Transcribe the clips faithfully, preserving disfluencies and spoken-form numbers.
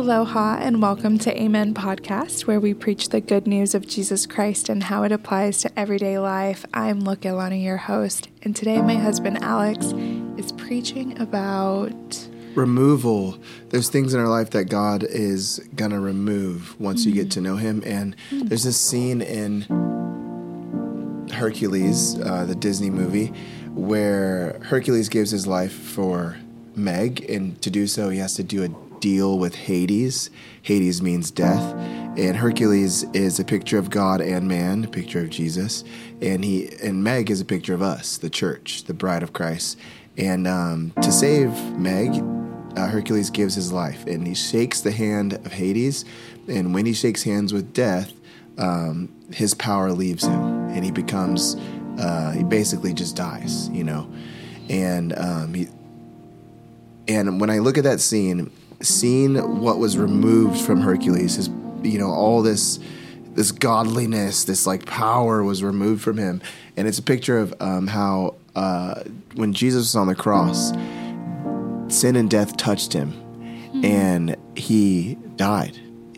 Aloha and welcome to Amen Podcast, where we preach the good news of Jesus Christ and how it applies to everyday life. I'm Lokelani, your host, and today my husband Alex is preaching about removal. There's things in our life that God is going to remove once mm-hmm. you get to know him. And mm-hmm. there's this scene in Hercules, uh, the Disney movie, where Hercules gives his life for Meg, and to do so he has to do a deal with Hades. Hades means death, and Hercules is a picture of God and man, a picture of Jesus, and he and Meg is a picture of us, the church, the bride of Christ. And um, to save Meg, uh, Hercules gives his life, and he shakes the hand of Hades, and when he shakes hands with death, um, his power leaves him, and he becomes, uh, he basically just dies, you know, and um, he, and when I look at that scene, seeing what was removed from Hercules, his, you know, all this, this godliness, this like power was removed from him. And it's a picture of um, how uh, when Jesus was on the cross, sin and death touched him mm-hmm. and he died.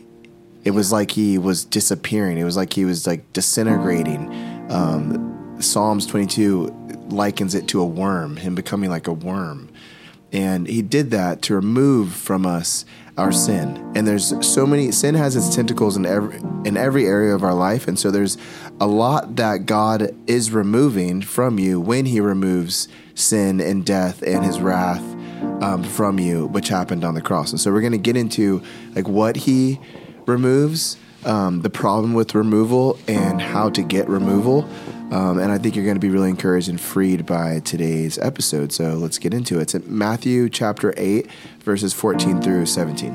It was like he was disappearing. It was like he was like disintegrating. Um, Psalms twenty-two likens it to a worm, him becoming like a worm. And he did that to remove from us our sin. And there's so many, sin has its tentacles in every, in every area of our life. And so there's a lot that God is removing from you when he removes sin and death and his wrath um, from you, which happened on the cross. And so we're going to get into like what he removes, um, the problem with removal, and how to get removal. Um, and I think you're going to be really encouraged and freed by today's episode. So let's get into it. It's in Matthew chapter eight, verses fourteen through seventeen.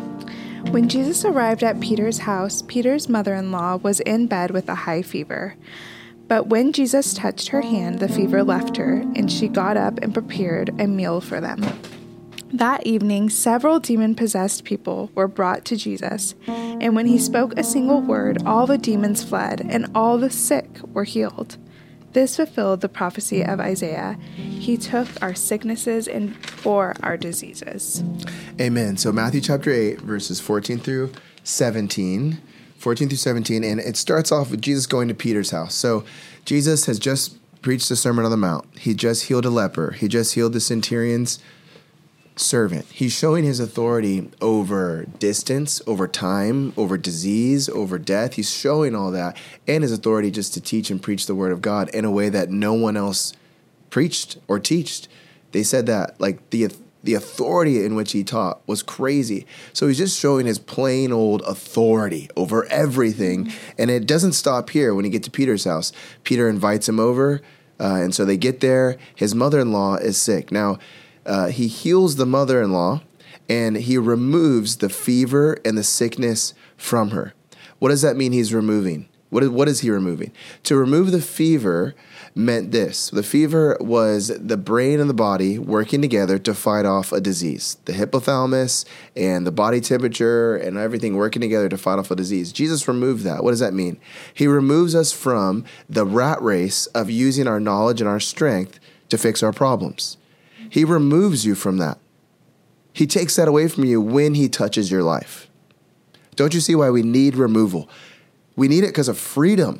When Jesus arrived at Peter's house, Peter's mother-in-law was in bed with a high fever. But when Jesus touched her hand, the fever left her, and she got up and prepared a meal for them. That evening, several demon-possessed people were brought to Jesus, and when he spoke a single word, all the demons fled, and all the sick were healed. This fulfilled the prophecy of Isaiah. He took our sicknesses and bore our diseases. Amen. So Matthew chapter eight, verses fourteen through seventeen. fourteen through seventeen, and it starts off with Jesus going to Peter's house. So Jesus has just preached the Sermon on the Mount. He just healed a leper. He just healed the centurion's servant. He's showing his authority over distance, over time, over disease, over death. He's showing all that, and his authority just to teach and preach the word of God in a way that no one else preached or teached. They said that like the the authority in which he taught was crazy. So he's just showing his plain old authority over everything. And it doesn't stop here. When you get to Peter's house, Peter invites him over. Uh, and so they get there. His mother-in-law is sick. Now, Uh, he heals the mother-in-law, and he removes the fever and the sickness from her. What does that mean he's removing? What is, what is he removing? To remove the fever meant this. The fever was the brain and the body working together to fight off a disease. The hypothalamus and the body temperature and everything working together to fight off a disease. Jesus removed that. What does that mean? He removes us from the rat race of using our knowledge and our strength to fix our problems. He removes you from that. He takes that away from you when he touches your life. Don't you see why we need removal? We need it because of freedom.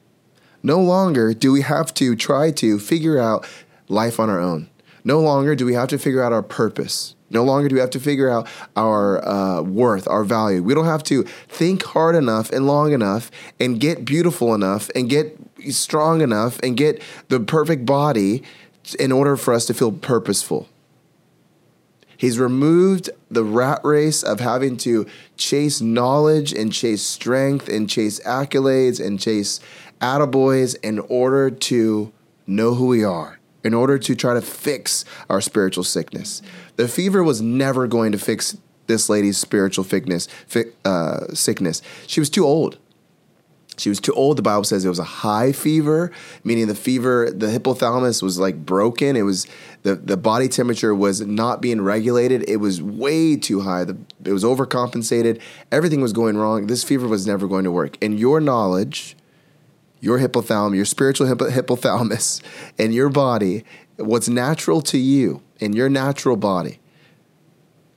No longer do we have to try to figure out life on our own. No longer do we have to figure out our purpose. No longer do we have to figure out our uh, worth, our value. We don't have to think hard enough and long enough and get beautiful enough and get strong enough and get the perfect body in order for us to feel purposeful. He's removed the rat race of having to chase knowledge and chase strength and chase accolades and chase attaboys in order to know who we are, in order to try to fix our spiritual sickness. The fever was never going to fix this lady's spiritual sickness. Uh, sickness. She was too old. She was too old. The Bible says it was a high fever, meaning the fever, the hypothalamus was like broken. It was the, the body temperature was not being regulated. It was way too high. The, it was overcompensated. Everything was going wrong. This fever was never going to work. And your knowledge, your hypothalamus, your spiritual hypo, hypothalamus, and your body, what's natural to you in your natural body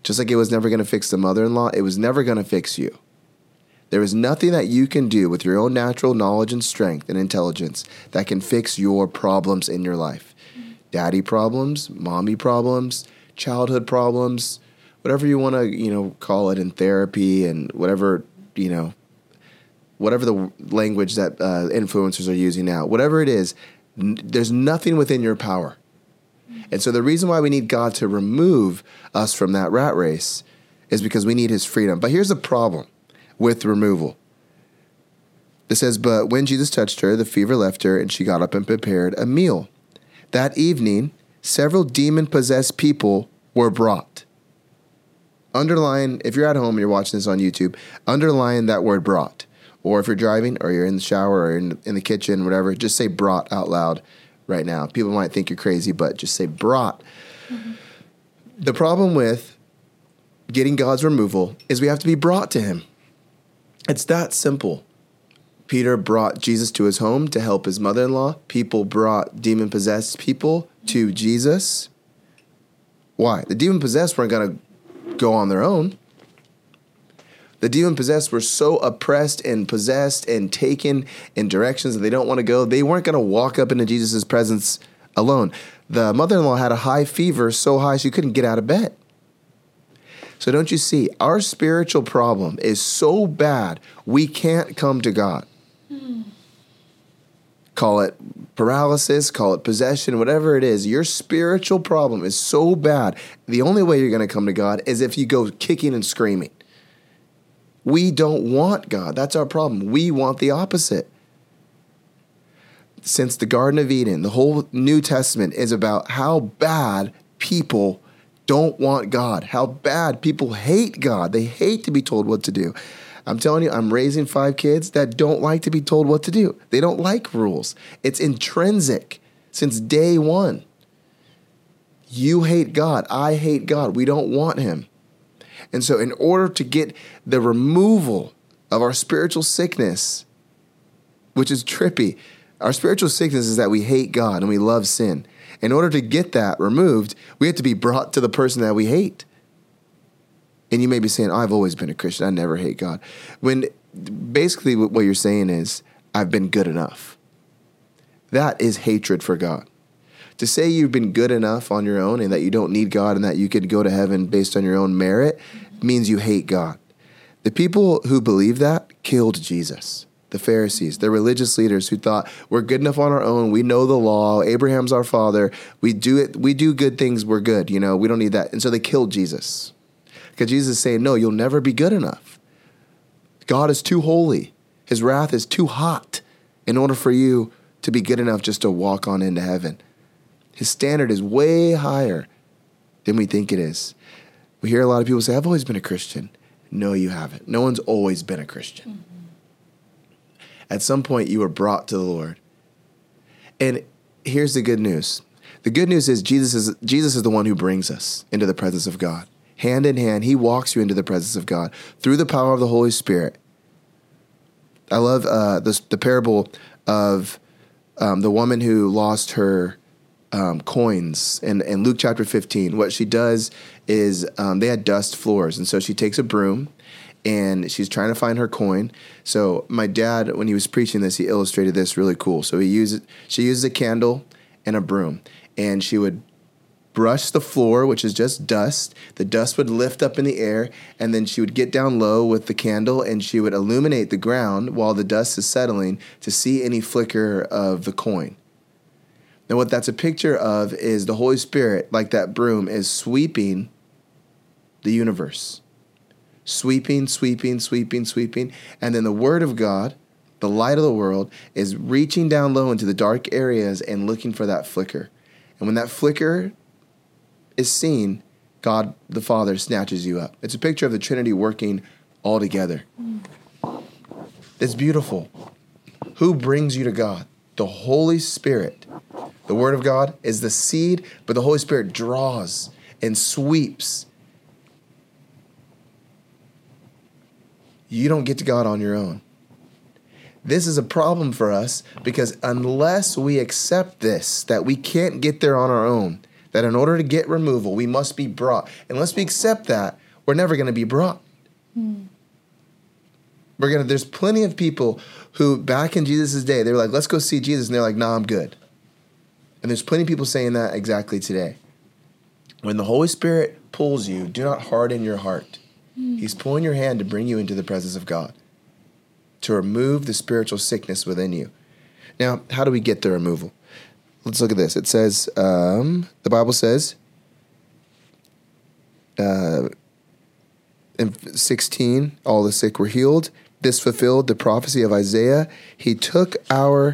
Just like it was never going to fix the mother-in-law, it was never going to fix you. There is nothing that you can do with your own natural knowledge and strength and intelligence that can fix your problems in your life. Daddy problems, mommy problems, childhood problems, whatever you want to, you know, call it in therapy and whatever, you know, whatever the language that uh, influencers are using now, whatever it is, n- there's nothing within your power. And so the reason why we need God to remove us from that rat race is because we need his freedom. But here's the problem with removal. It says, but when Jesus touched her, the fever left her, and she got up and prepared a meal. That evening, several demon-possessed people were brought. Underline, if you're at home and you're watching this on YouTube, underline that word brought. Or if you're driving or you're in the shower or in, in the kitchen, whatever, just say brought out loud right now. People might think you're crazy, but just say brought. Mm-hmm. The problem with getting God's removal is we have to be brought to him. It's that simple. Peter brought Jesus to his home to help his mother-in-law. People brought demon-possessed people to Jesus. Why? The demon-possessed weren't going to go on their own. The demon-possessed were so oppressed and possessed and taken in directions that they don't want to go. They weren't going to walk up into Jesus' presence alone. The mother-in-law had a high fever, so high she couldn't get out of bed. So don't you see, our spiritual problem is so bad, we can't come to God. Hmm. Call it paralysis, call it possession, whatever it is. Your spiritual problem is so bad. The only way you're going to come to God is if you go kicking and screaming. We don't want God. That's our problem. We want the opposite. Since the Garden of Eden, the whole New Testament is about how bad people don't want God, how bad people hate God. They hate to be told what to do. I'm telling you, I'm raising five kids that don't like to be told what to do. They don't like rules. It's intrinsic since day one. You hate God. I hate God. We don't want him. And so in order to get the removal of our spiritual sickness, which is trippy, our spiritual sickness is that we hate God and we love sin. In order to get that removed, we have to be brought to the person that we hate. And you may be saying, oh, I've always been a Christian. I never hate God. When basically what you're saying is, I've been good enough. That is hatred for God. To say you've been good enough on your own and that you don't need God and that you could go to heaven based on your own merit means you hate God. The people who believe that killed Jesus. The Pharisees, the religious leaders who thought we're good enough on our own. We know the law. Abraham's our father. We do it. We do good things. We're good. You know, we don't need that. And so they killed Jesus because Jesus is saying, no, you'll never be good enough. God is too holy. His wrath is too hot in order for you to be good enough just to walk on into heaven. His standard is way higher than we think it is. We hear a lot of people say, I've always been a Christian. No, you haven't. No one's always been a Christian. Mm-hmm. At some point, you were brought to the Lord. And here's the good news. The good news is Jesus is Jesus is the one who brings us into the presence of God. Hand in hand, he walks you into the presence of God through the power of the Holy Spirit. I love uh, this, the parable of um, the woman who lost her um, coins in, in Luke chapter fifteen. What she does is um, they had dust floors. And so she takes a broom and she's trying to find her coin. So my dad, when he was preaching this, he illustrated this really cool. So he uses, she uses a candle and a broom, and she would brush the floor, which is just dust. The dust would lift up in the air, and then she would get down low with the candle, and she would illuminate the ground while the dust is settling to see any flicker of the coin. Now, what that's a picture of is the Holy Spirit, like that broom, is sweeping the universe. Sweeping, sweeping, sweeping, sweeping. And then the Word of God, the light of the world, is reaching down low into the dark areas and looking for that flicker. And when that flicker is seen, God the Father snatches you up. It's a picture of the Trinity working all together. It's beautiful. Who brings you to God? The Holy Spirit. The Word of God is the seed, but the Holy Spirit draws and sweeps. You don't get to God on your own. This is a problem for us because unless we accept this, that we can't get there on our own, that in order to get removal, we must be brought. Unless we accept that, we're never going to be brought. Mm. We're gonna. There's plenty of people who back in Jesus' day, they were like, let's go see Jesus. And they're like, nah, I'm good. And there's plenty of people saying that exactly today. When the Holy Spirit pulls you, do not harden your heart. Mm. He's pulling your hand to bring you into the presence of God, to remove the spiritual sickness within you. Now, how do we get the removal? Let's look at this. It says, um, the Bible says, uh, in sixteen, all the sick were healed. This fulfilled the prophecy of Isaiah. He took our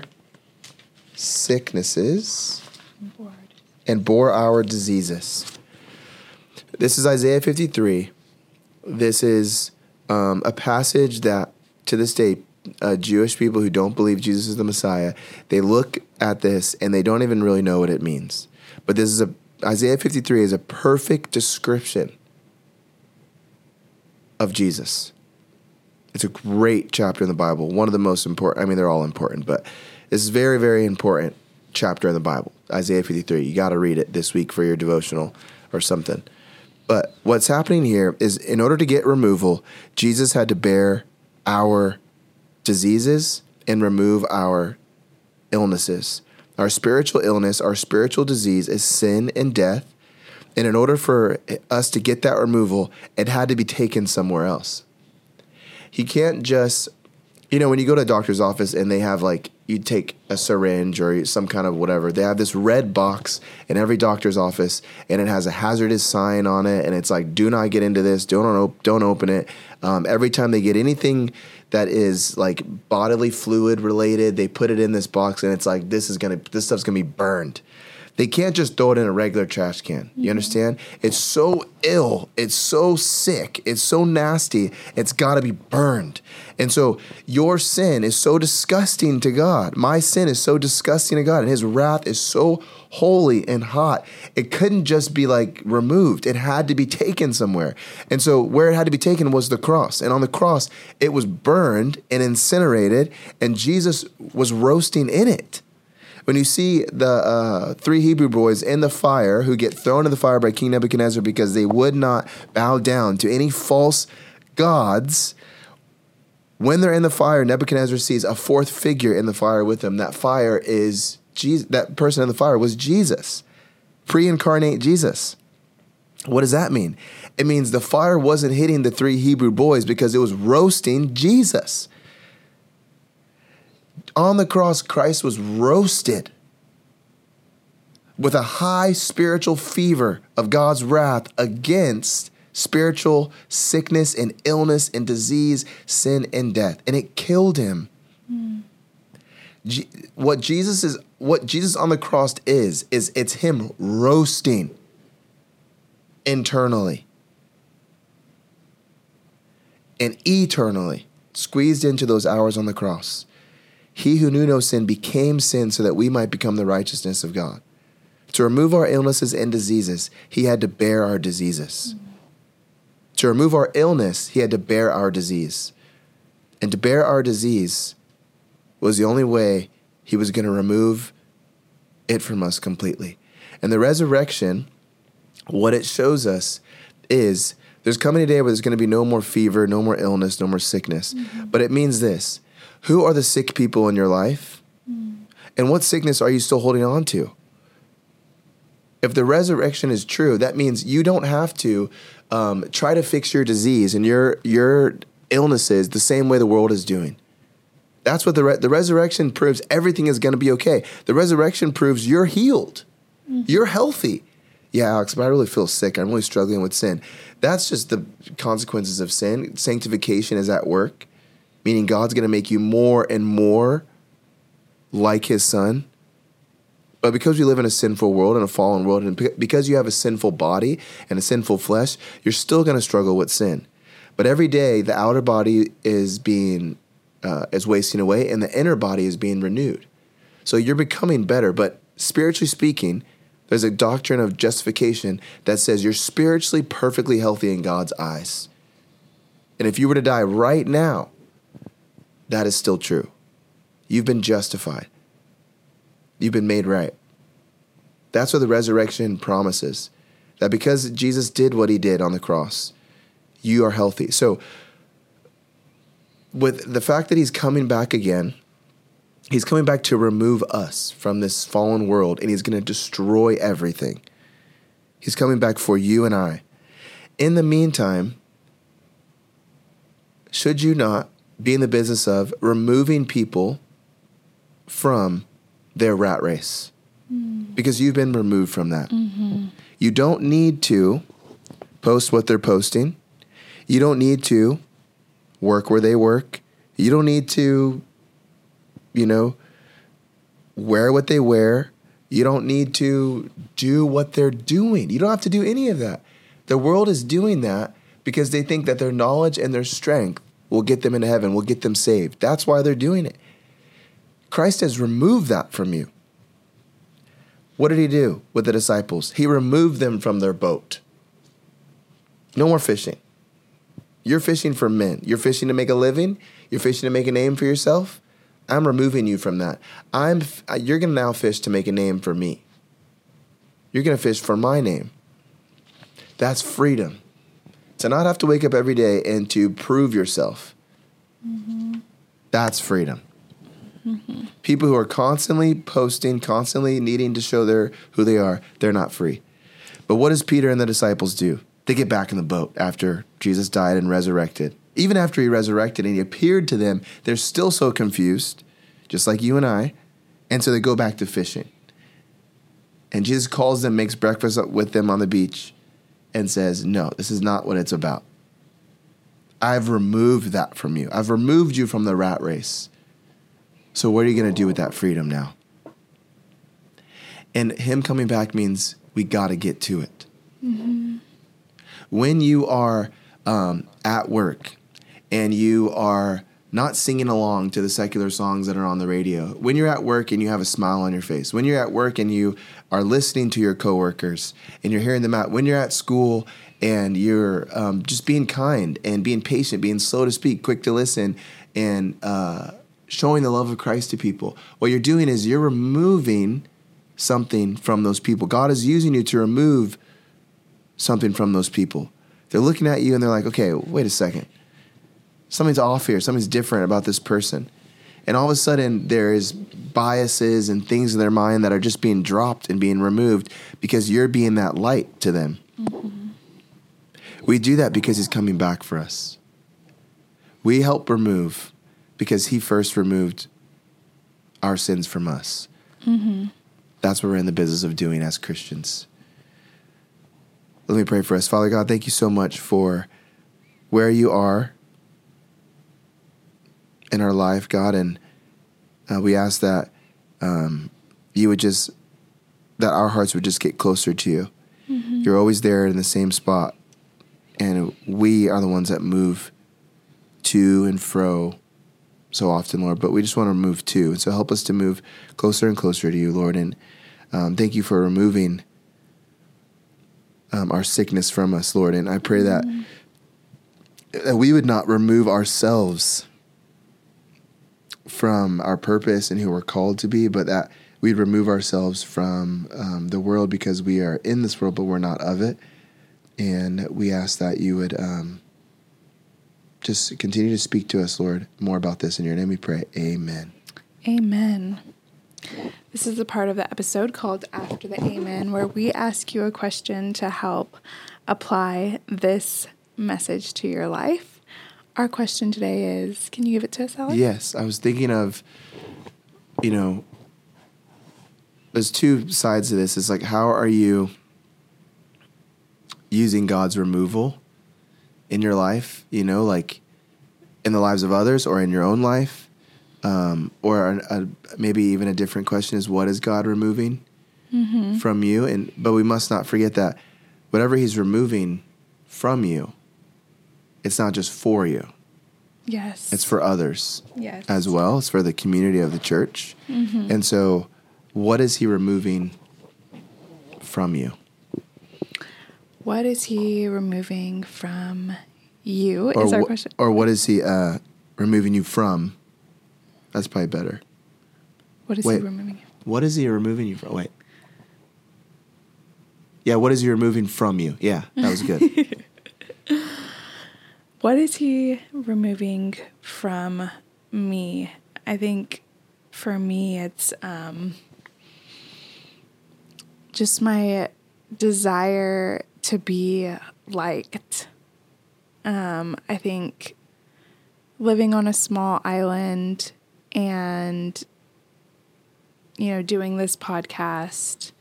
sicknesses and bore our diseases. This is Isaiah fifty-three. This is um, a passage that, to this day, uh, Jewish people who don't believe Jesus is the Messiah, they look at this and they don't even really know what it means. But this is a Isaiah fifty-three is a perfect description of Jesus. It's a great chapter in the Bible. One of the most important. I mean, they're all important, but this is very, very important chapter in the Bible. Isaiah fifty-three. You got to read it this week for your devotional or something. But what's happening here is, in order to get removal, Jesus had to bear our diseases and remove our illnesses. Our spiritual illness, our spiritual disease is sin and death. And in order for us to get that removal, it had to be taken somewhere else. He can't just, you know, when you go to a doctor's office and they have like, you take a syringe or some kind of whatever, they have this red box in every doctor's office and it has a hazardous sign on it. And it's like, do not get into this. Don't, op- don't open it. Um, every time they get anything that is like bodily fluid related, they put it in this box and it's like, this is going to, this stuff's going to be burned. They can't just throw it in a regular trash can. You understand? It's so ill. It's so sick. It's so nasty. It's got to be burned. And so your sin is so disgusting to God. My sin is so disgusting to God. And his wrath is so holy and hot. It couldn't just be like removed. It had to be taken somewhere. And so where it had to be taken was the cross. And on the cross, it was burned and incinerated. And Jesus was roasting in it. When you see the uh, three Hebrew boys in the fire who get thrown in the fire by King Nebuchadnezzar because they would not bow down to any false gods, when they're in the fire, Nebuchadnezzar sees a fourth figure in the fire with them. That fire is Jesus. That person in the fire was Jesus, pre-incarnate Jesus. What does that mean? It means the fire wasn't hitting the three Hebrew boys because it was roasting Jesus. On the cross, Christ was roasted with a high spiritual fever of God's wrath against spiritual sickness and illness and disease, sin and death. And it killed him. Mm. G- what Jesus is, what Jesus on the cross is, is it's him roasting internally and eternally, squeezed into those hours on the cross. He who knew no sin became sin so that we might become the righteousness of God. To remove our illnesses and diseases, he had to bear our diseases. Mm-hmm. To remove our illness, he had to bear our disease. And to bear our disease was the only way he was going to remove it from us completely. And the resurrection, what it shows us is there's coming a day where there's going to be no more fever, no more illness, no more sickness. Mm-hmm. But it means this. Who are the sick people in your life? Mm. And what sickness are you still holding on to? If the resurrection is true, that means you don't have to um, try to fix your disease and your your illnesses the same way the world is doing. That's what the re- the resurrection proves. Everything is going to be okay. The resurrection proves you're healed. Mm-hmm. You're healthy. Yeah, Alex, but I really feel sick. I'm really struggling with sin. That's just the consequences of sin. Sanctification is at work. Meaning God's going to make you more and more like his son. But because we live in a sinful world, in a fallen world, and because you have a sinful body and a sinful flesh, you're still going to struggle with sin. But every day, the outer body is being, uh, is wasting away, and the inner body is being renewed. So you're becoming better. But spiritually speaking, there's a doctrine of justification that says you're spiritually perfectly healthy in God's eyes. And if you were to die right now, that is still true. You've been justified. You've been made right. That's what the resurrection promises. That because Jesus did what he did on the cross, you are healthy. So with the fact that he's coming back again, he's coming back to remove us from this fallen world, and he's going to destroy everything. He's coming back for you and I. In the meantime, should you not be in the business of removing people from their rat race? Mm. Because you've been removed from that. Mm-hmm. You don't need to post what they're posting. You don't need to work where they work. You don't need to, you know, wear what they wear. You don't need to do what they're doing. You don't have to do any of that. The world is doing that because they think that their knowledge and their strength will get them into heaven, will get them saved. That's why they're doing it. Christ has removed that from you. What did he do with the disciples? He removed them from their boat. No more fishing. You're fishing for men. You're fishing to make a living. You're fishing to make a name for yourself. I'm removing you from that. I'm. You're going to now fish to make a name for me. You're going to fish for my name. That's freedom. To not have to wake up every day and to prove yourself. Mm-hmm. That's freedom. Mm-hmm. People who are constantly posting, constantly needing to show their who they are, they're not free. But what does Peter and the disciples do? They get back in the boat after Jesus died and resurrected. Even after he resurrected and he appeared to them, they're still so confused, just like you and I. And so they go back to fishing. And Jesus calls them, makes breakfast with them on the beach, and says, no, this is not what it's about. I've removed that from you. I've removed you from the rat race. So what are you going to do with that freedom now? And him coming back means we got to get to it. Mm-hmm. When you are um, at work and you are not singing along to the secular songs that are on the radio, when you're at work and you have a smile on your face, when you're at work and you are listening to your coworkers and you're hearing them out, when you're at school and you're um, just being kind and being patient, being slow to speak, quick to listen, and uh, showing the love of Christ to people, what you're doing is you're removing something from those people. God is using you to remove something from those people. They're looking at you and they're like, okay, wait a second. Something's off here. Something's different about this person. And all of a sudden, there is biases and things in their mind that are just being dropped and being removed because you're being that light to them. Mm-hmm. We do that because he's coming back for us. We help remove because he first removed our sins from us. Mm-hmm. That's what we're in the business of doing as Christians. Let me pray for us. Father God, thank you so much for where you are in our life, God, and uh, we ask that um, you would just, that our hearts would just get closer to you. Mm-hmm. You're always there in the same spot, and we are the ones that move to and fro so often, Lord, but we just want to move too, and so help us to move closer and closer to you, Lord, and um, thank you for removing um, our sickness from us, Lord, and I pray mm-hmm. that, that we would not remove ourselves from our purpose and who we're called to be, but that we'd remove ourselves from um, the world because we are in this world, but we're not of it. And we ask that you would um, just continue to speak to us, Lord, more about this. In your name we pray. Amen. Amen. This is the part of the episode called After the Amen, where we ask you a question to help apply this message to your life. Our question today is, can you give it to us, Alex? Yes. I was thinking of, you know, there's two sides to this. It's like, how are you using God's removal in your life, you know, like in the lives of others or in your own life? Um, or a, a, maybe even a different question is, what is God removing mm-hmm. from you? And but we must not forget that whatever he's removing from you, it's not just for you. Yes. It's for others yes. as well. It's for the community of the church. Mm-hmm. And so what is he removing from you? What is he removing from you or is our wh- question. Or what is he uh, removing you from? That's probably better. What is Wait, he removing you? What is he removing you from? Wait. Yeah, what is he removing from you? Yeah, that was good. what is he removing from me? I think for me, it's um, just my desire to be liked. Um, I think living on a small island and, you know, doing this podcast,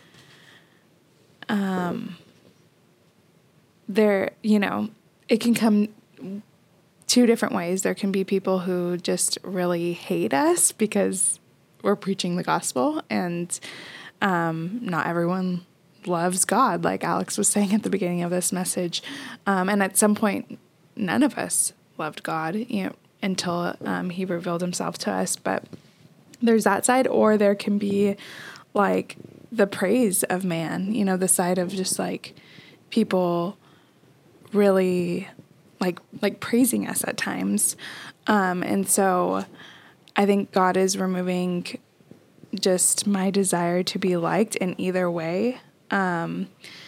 um, there, you know, it can come two different ways. There can be people who just really hate us because we're preaching the gospel, and um, not everyone loves God, like Alex was saying at the beginning of this message. Um, and at some point, none of us loved God, you know, until um, he revealed himself to us. But there's that side, or there can be like the praise of man, you know, the side of just like people really like like praising us at times. Um, and so I think God is removing just my desire to be liked in either way, um,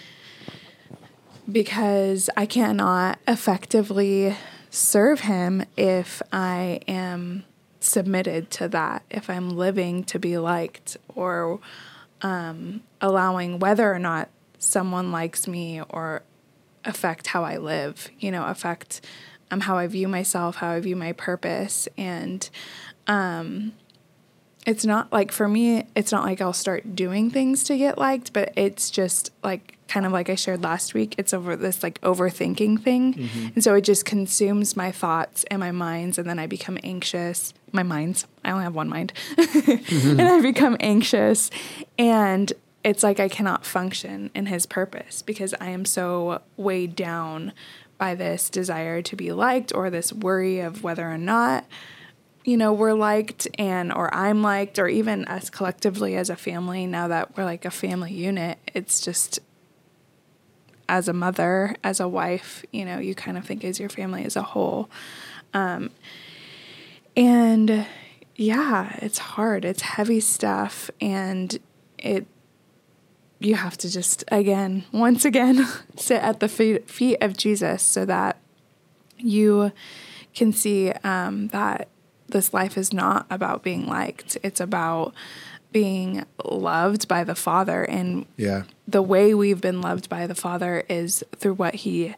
because I cannot effectively serve him if I am submitted to that, if I'm living to be liked, or um, allowing whether or not someone likes me or affect how I live, you know, affect um, how I view myself, how I view my purpose. And um, it's not like, for me, it's not like I'll start doing things to get liked, but it's just like, kind of like I shared last week, it's over this like overthinking thing. Mm-hmm. And so it just consumes my thoughts and my minds, and then I become anxious. My minds, I only have one mind. mm-hmm. And I become anxious, and it's like I cannot function in his purpose because I am so weighed down by this desire to be liked, or this worry of whether or not, you know, we're liked, and or I'm liked, or even us collectively as a family. Now that we're like a family unit, it's just, as a mother, as a wife, you know, you kind of think as your family as a whole. Um, and yeah, it's hard. It's heavy stuff. And it, you have to just, again, once again, sit at the feet, feet of Jesus so that you can see um, that this life is not about being liked. It's about being loved by the Father. And yeah. the way we've been loved by the Father is through what he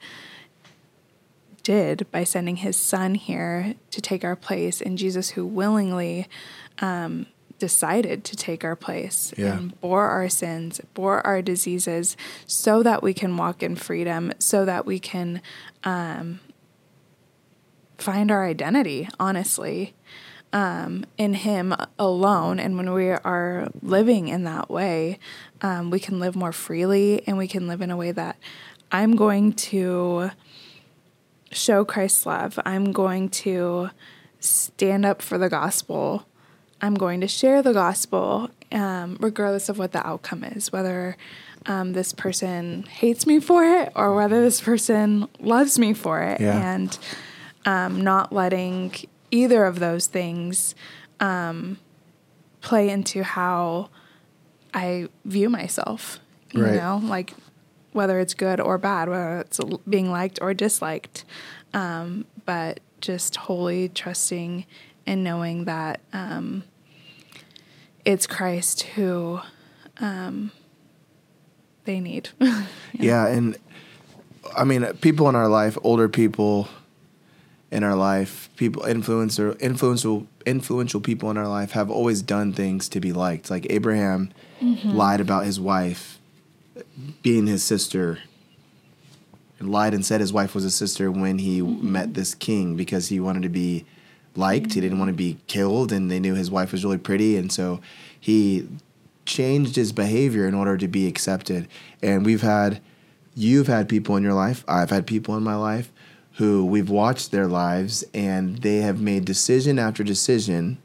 did by sending his son here to take our place, and Jesus who willingly um, decided to take our place yeah. and bore our sins, bore our diseases, so that we can walk in freedom, so that we can um, find our identity, honestly, um, in him alone. And when we are living in that way, um, we can live more freely, and we can live in a way that I'm going to show Christ's love. I'm going to stand up for the gospel. I'm going to share the gospel, um, regardless of what the outcome is, whether um, this person hates me for it or whether this person loves me for it. Yeah. And um, not letting either of those things um, play into how I view myself, you right. know, like whether it's good or bad, whether it's being liked or disliked, um, but just wholly trusting and knowing that um, it's Christ who um, they need. yeah. yeah, and I mean, people in our life, older people in our life, people, influencer, influential, influential people in our life have always done things to be liked. Like Abraham mm-hmm. lied about his wife being his sister, and lied and said his wife was his sister when he mm-hmm. met this king because he wanted to be liked. Mm-hmm. He didn't want to be killed, and they knew his wife was really pretty, and so he changed his behavior in order to be accepted. And we've had, you've had people in your life, I've had people in my life who we've watched their lives, and they have made decision after decision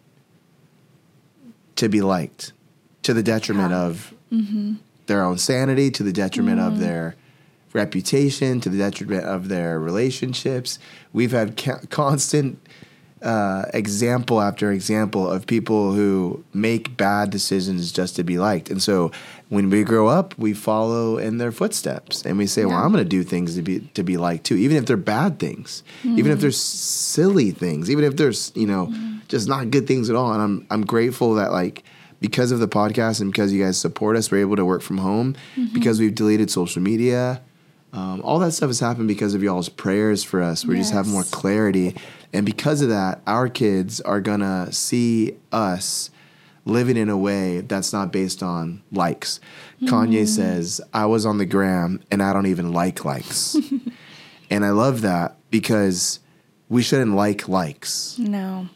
to be liked, to the detriment yeah. of mm-hmm. their own sanity, to the detriment mm-hmm. of their reputation, to the detriment of their relationships. We've had ca- constant uh, example after example of people who make bad decisions just to be liked. And so when we grow up, we follow in their footsteps and we say, yeah. well, I'm going to do things to be to be liked too, even if they're bad things, mm-hmm. even if they're silly things, even if there's, you know, mm-hmm. just not good things at all. And I'm I'm grateful that like because of the podcast and because you guys support us, we're able to work from home, mm-hmm. because we've deleted social media. Um, all that stuff has happened because of y'all's prayers for us. We yes. just have more clarity. And because of that, our kids are going to see us living in a way that's not based on likes. Mm. Kanye says, I was on the gram and I don't even like likes. And I love that because we shouldn't like likes. No.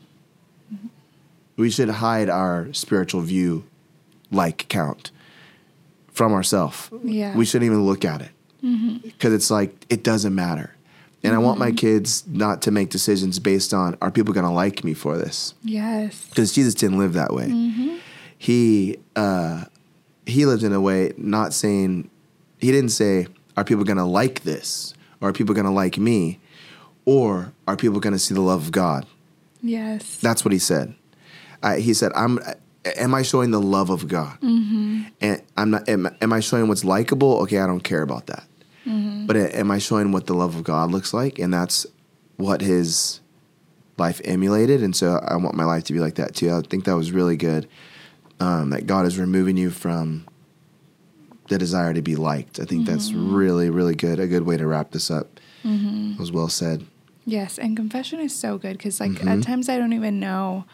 We should hide our spiritual view like count from ourselves. Yeah. We shouldn't even look at it. Because mm-hmm. it's like, it doesn't matter. And mm-hmm. I want my kids not to make decisions based on, are people going to like me for this? Yes. Because Jesus didn't live that way. Mm-hmm. He uh, he lived in a way not saying, he didn't say, are people going to like this? Or are people going to like me? Or are people going to see the love of God? Yes. That's what he said. I, he said, I'm... Am I showing the love of God? Mm-hmm. And I'm not. Am, am I showing what's likable? Okay, I don't care about that. Mm-hmm. But am I showing what the love of God looks like? And that's what his life emulated. And so I want my life to be like that too. I think that was really good. Um, that God is removing you from the desire to be liked. I think mm-hmm. that's really, really good. A good way to wrap this up. Mm-hmm. It was well said. Yes, and confession is so good because, like, mm-hmm. at times I don't even know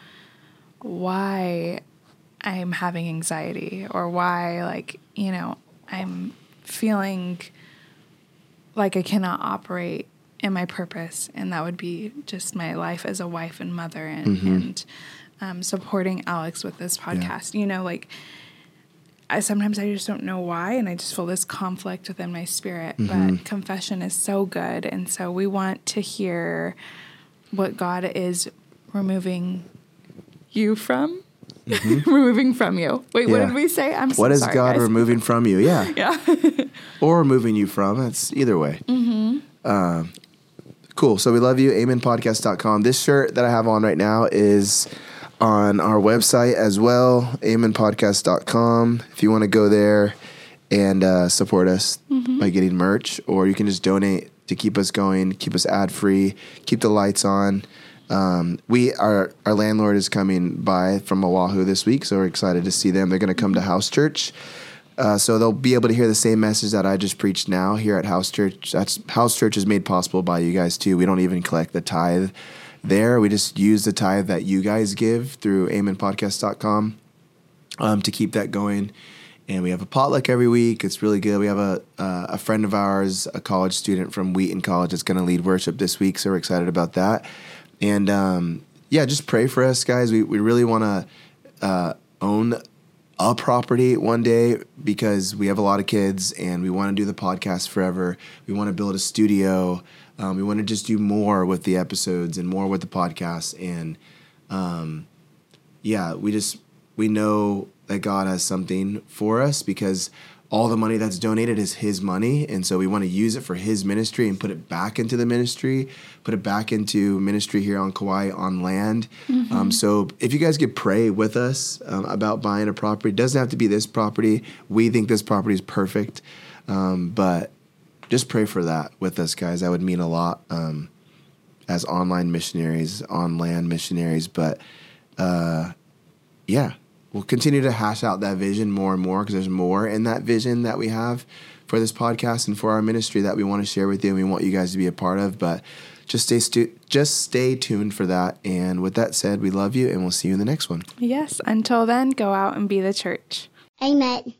why I'm having anxiety or why, like, you know, I'm feeling like I cannot operate in my purpose. And that would be just my life as a wife and mother and, mm-hmm. and um, supporting Alex with this podcast. Yeah. You know, like, I sometimes I just don't know why. And I just feel this conflict within my spirit. Mm-hmm. But confession is so good. And so we want to hear what God is removing you from. Mm-hmm. Removing from you. Wait, yeah. What did we say? I'm so What is sorry, God guys. removing from you? Yeah. Yeah. Or removing you from. It's either way. Mm-hmm. Uh, cool. So we love you. amen podcast dot com. This shirt that I have on right now is on our website as well, amen podcast dot com. If you want to go there and uh, support us mm-hmm. by getting merch, or you can just donate to keep us going, keep us ad-free, keep the lights on. Um, we our our landlord is coming by from Oahu this week, so we're excited to see them. They're going to come to House Church, uh, so they'll be able to hear the same message that I just preached now here at House Church. That's House Church is made possible by you guys too. We don't even collect the tithe there. We just use the tithe that you guys give through amen podcast dot com um, to keep that going. And we have a potluck every week. It's really good. We have a uh, a friend of ours, a college student from Wheaton College, that's going to lead worship this week, so we're excited about that. And, um, yeah, just pray for us, guys. We we really want to uh, own a property one day because we have a lot of kids and we want to do the podcast forever. We want to build a studio. Um, we want to just do more with the episodes and more with the podcast. And, um, yeah, we just, we know that God has something for us because all the money that's donated is his money. And so we want to use it for his ministry and put it back into the ministry, put it back into ministry here on Kauai on land. Mm-hmm. Um, so if you guys could pray with us um, about buying a property, it doesn't have to be this property. We think this property is perfect. Um, but just pray for that with us, guys. That would mean a lot um, as online missionaries, on land missionaries. But uh, yeah. We'll continue to hash out that vision more and more because there's more in that vision that we have for this podcast and for our ministry that we want to share with you and we want you guys to be a part of. But just stay stu- just stay tuned for that. And with that said, we love you and we'll see you in the next one. Yes. Until then, go out and be the church. Amen.